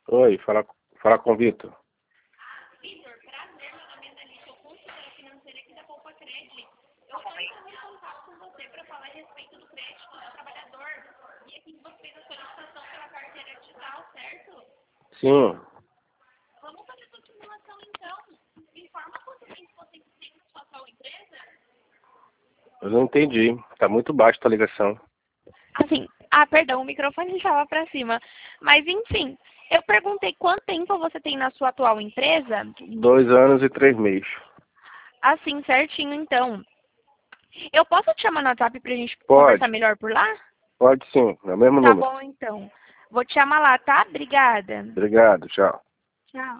Oi, fala com o Vitor. Vitor, prazer, meu nome é Dalícia, eu consultora financeira aqui da Poupa Crédito. Eu estou entrando em contato com você para falar a respeito do crédito do trabalhador. E aqui você fez a solicitação pela carteira digital, certo? Sim, Vamos fazer essa simulação então. Me informa quanto tempo você tem na sua atual empresa? eu não entendi. Tá muito baixo a ligação. Assim, perdão, o microfone estava para cima. Mas enfim, eu perguntei quanto tempo você tem na sua atual empresa? 2 anos e 3 meses. Assim, certinho então. Eu posso te chamar no WhatsApp pra gente conversar Pode, melhor por lá? pode sim, é o mesmo Tá número. bom então. Vou te chamar lá, tá? Obrigada. Obrigado, tchau. Tchau.